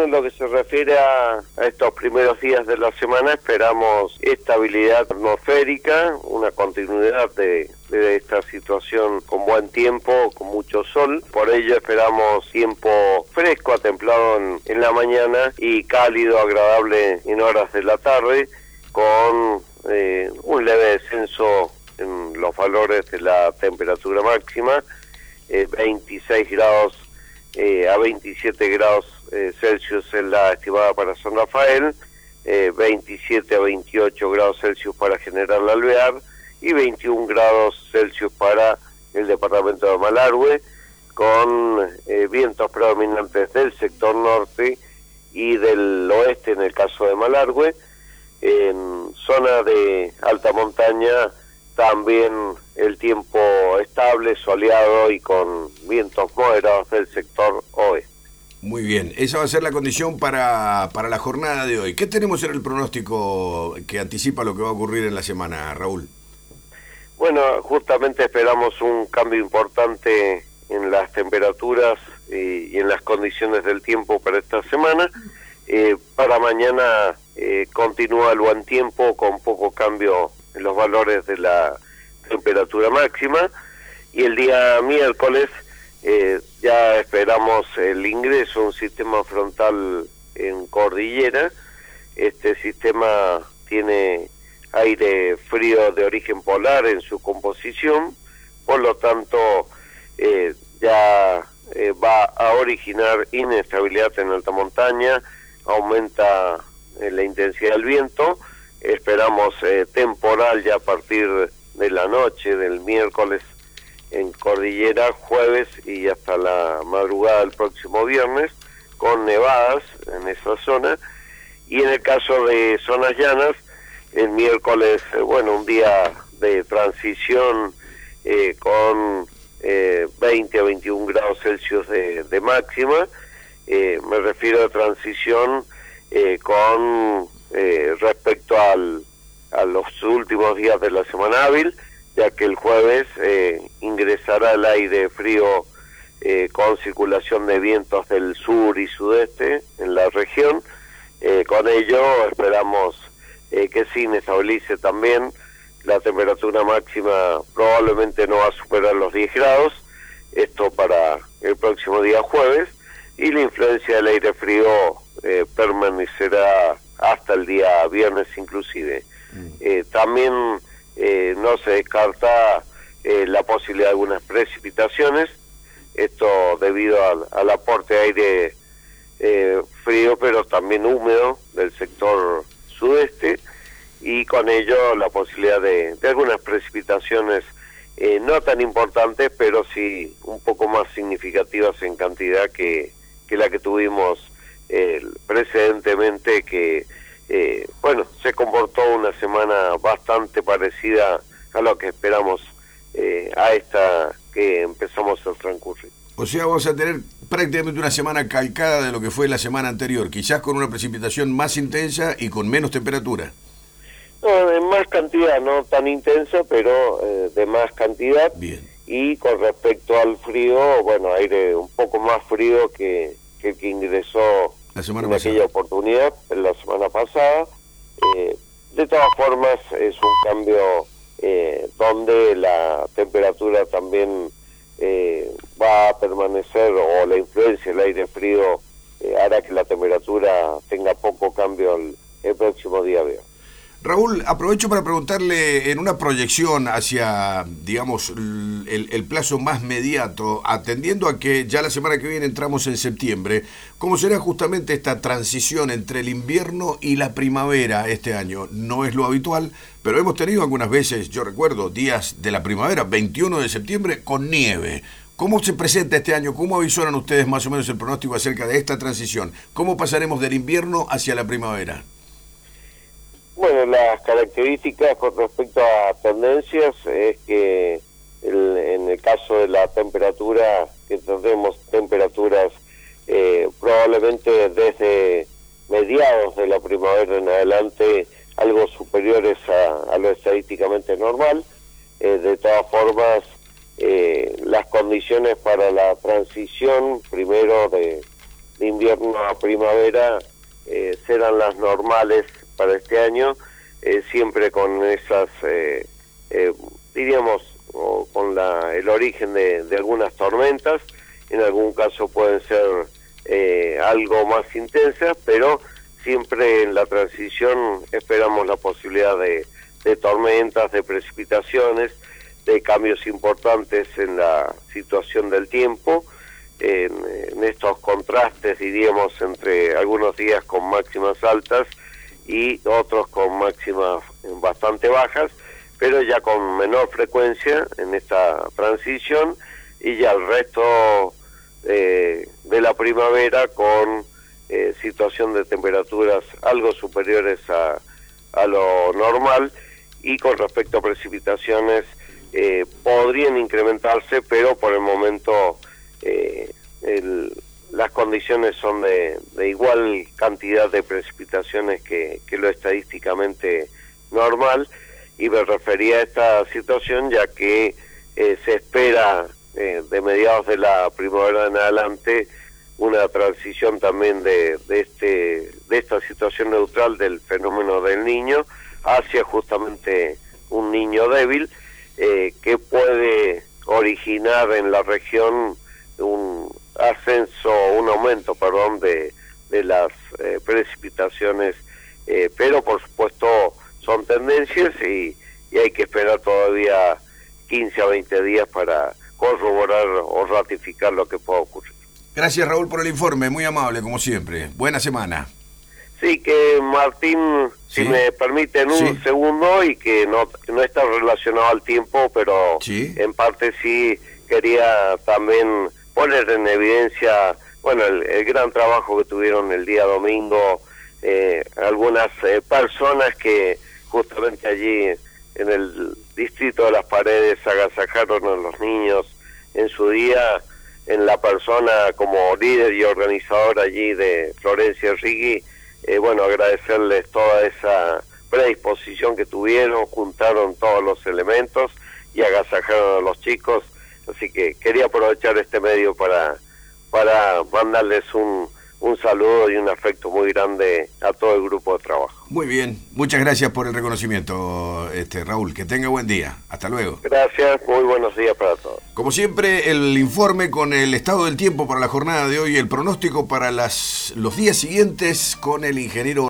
en lo que se refiere a estos primeros días de la semana, esperamos estabilidad atmosférica, una continuidad de esta situación con buen tiempo, con mucho sol. Por ello esperamos tiempo fresco a templado en la mañana y cálido, agradable en horas de la tarde, con un leve descenso en los valores de la temperatura máxima, 26 grados a 27 grados Celsius es la estimada para San Rafael, 27 a 28 grados Celsius para General Alvear y 21 grados Celsius para el departamento de Malargüe, con vientos predominantes del sector norte y del oeste en el caso de Malargüe. En zona de alta montaña también el tiempo estable, soleado y con vientos moderados del sector oeste. Muy bien, esa va a ser la condición para la jornada de hoy. ¿Qué tenemos en el pronóstico que anticipa lo que va a ocurrir en la semana, Raúl? Bueno, justamente esperamos un cambio importante en las temperaturas y en las condiciones del tiempo para esta semana. Para mañana continúa el buen tiempo con poco cambio en los valores de la temperatura máxima, y el día miércoles ya esperamos el ingreso de un sistema frontal en cordillera. Este sistema tiene aire frío de origen polar en su composición, por lo tanto ya va a originar inestabilidad en alta montaña, aumenta la intensidad del viento. Esperamos temporal ya a partir de la noche del miércoles en cordillera, jueves y hasta la madrugada del próximo viernes, con nevadas en esa zona. Y en el caso de zonas llanas, el miércoles, un día de transición con 20 a 21 grados Celsius de máxima. Me refiero a transición con respecto a los últimos días de la semana hábil, ya que el jueves ingresará el aire frío con circulación de vientos del sur y sudeste en la región. Con ello esperamos que se inestabilice también. La temperatura máxima probablemente no va a superar los 10 grados, esto para el próximo día jueves, y la influencia del aire frío permanecerá hasta el día viernes inclusive. También no se descarta la posibilidad de algunas precipitaciones, esto debido al aporte de aire frío pero también húmedo del sector sudeste, y con ello la posibilidad de algunas precipitaciones no tan importantes, pero sí un poco más significativas en cantidad que la que tuvimos precedentemente, que se comportó una semana bastante parecida a lo que esperamos a esta que empezamos a transcurrir. O sea, vamos a tener prácticamente una semana calcada de lo que fue la semana anterior, quizás con una precipitación más intensa y con menos temperatura. No, de más cantidad, no tan intensa, pero de más cantidad. Bien. Y con respecto al frío, aire un poco más frío que el que ingresó la semana en pasada. Aquella oportunidad, en la semana pasada. De todas formas, es un cambio donde la temperatura también va a permanecer, o la influencia del aire frío hará que la temperatura tenga poco cambio el próximo día viernes. Raúl, aprovecho para preguntarle, en una proyección hacia, digamos, el plazo más mediato, atendiendo a que ya la semana que viene entramos en septiembre, ¿cómo será justamente esta transición entre el invierno y la primavera este año? No es lo habitual, pero hemos tenido algunas veces, yo recuerdo, días de la primavera, 21 de septiembre, con nieve. ¿Cómo se presenta este año? ¿Cómo avisoran ustedes más o menos el pronóstico acerca de esta transición? ¿Cómo pasaremos del invierno hacia la primavera? Bueno, las características con respecto a tendencias es que en el caso de la temperatura, que tendremos temperaturas probablemente desde mediados de la primavera en adelante algo superiores a lo estadísticamente normal. De todas formas, las condiciones para la transición, primero de de invierno a primavera serán las normales para este año, siempre con esas, diríamos, o con el origen de algunas tormentas. En algún caso pueden ser algo más intensas, pero siempre en la transición esperamos la posibilidad de tormentas, de precipitaciones, de cambios importantes en la situación del tiempo, en estos contrastes, diríamos, entre algunos días con máximas altas y otros con máximas bastante bajas, pero ya con menor frecuencia en esta transición, y ya el resto de la primavera con situación de temperaturas algo superiores a lo normal, y con respecto a precipitaciones podrían incrementarse, pero por el momento las condiciones son de igual cantidad de precipitaciones que lo estadísticamente normal. Y me refería a esta situación ya que se espera de mediados de la primavera en adelante una transición también de esta situación neutral del fenómeno del Niño hacia justamente un niño débil, que puede originar en la región un aumento, de las precipitaciones, pero por supuesto son tendencias y hay que esperar todavía 15 a 20 días para corroborar o ratificar lo que pueda ocurrir. Gracias, Raúl, por el informe, muy amable como siempre. Buena semana. Sí, que Martín, ¿sí? Si me permiten un segundo, y que no está relacionado al tiempo, pero ¿sí? En parte sí quería también poner en evidencia, bueno, el gran trabajo que tuvieron el día domingo algunas personas que justamente allí en el distrito de Las Paredes agasajaron a los niños en su día, en la persona como líder y organizador allí de Florencia Rigui. Bueno, agradecerles toda esa predisposición que tuvieron, juntaron todos los elementos y agasajaron a los chicos, así que quería aprovechar este medio para mandarles un saludo y un afecto muy grande a todo el grupo de trabajo. Muy bien, muchas gracias por el reconocimiento, Raúl, que tenga buen día, hasta luego. Gracias, muy buenos días para todos. Como siempre, el informe con el estado del tiempo para la jornada de hoy y el pronóstico para los días siguientes con el ingeniero